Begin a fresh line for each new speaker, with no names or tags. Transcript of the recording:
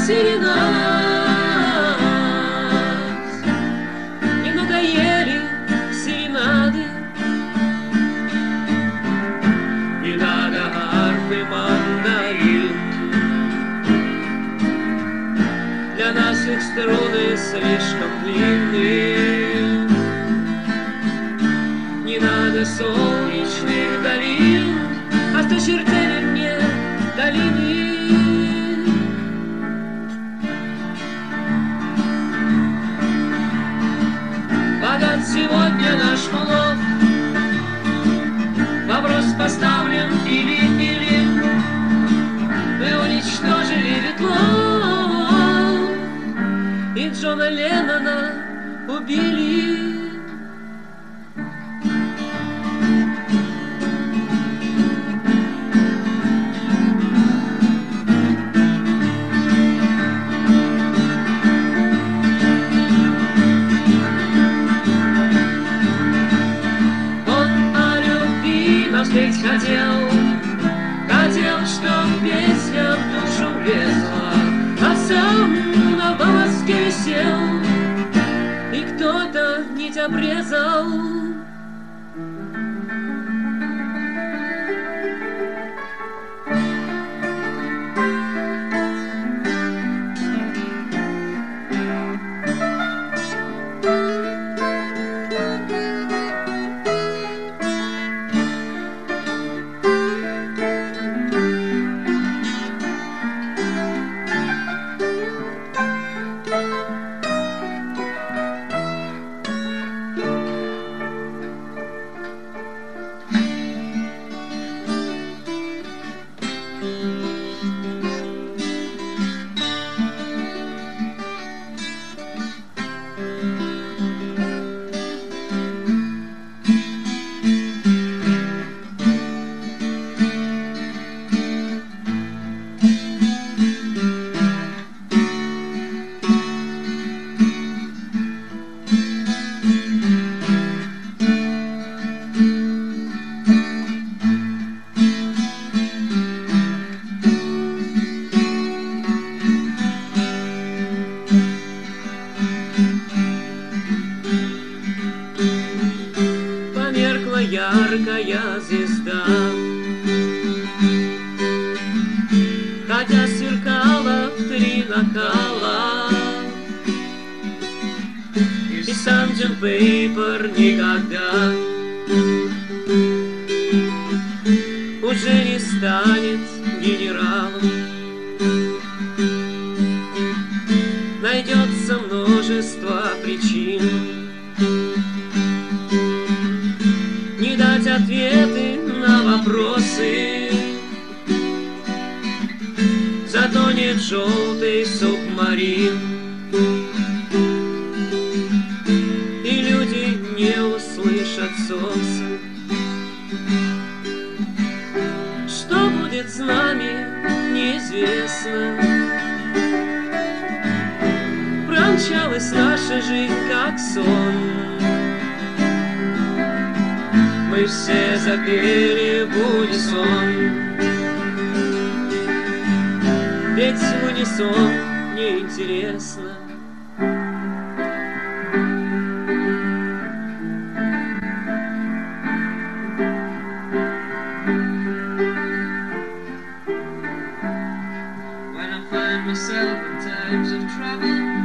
серенад. Не надоели серенады, не надо арфы, мандарин. Для нас их струны слишком длинные. Не надо солнечных долин, осточертели мне долины. Богат сегодня наш улов, вопрос поставлен или мы уничтожили Ветлов, и Джона Леннона убили. Хотел, чтоб песня в душу влезла, а сам на волоске висел, и кто-то нить обрезал. Яркая звезда, хотя сверкала в 3 накала, и Sgt. Пейпер никогда уже не станет генералом. Найдется множество причин не дать ответы на вопросы. Затонет желтый субмарин, и люди не услышат солнца. Что будет с нами, неизвестно. Промчалась наша жизнь, как сон. Мы все запели в унисон, ведь в унисон неинтересно. When I find myself in times of trouble,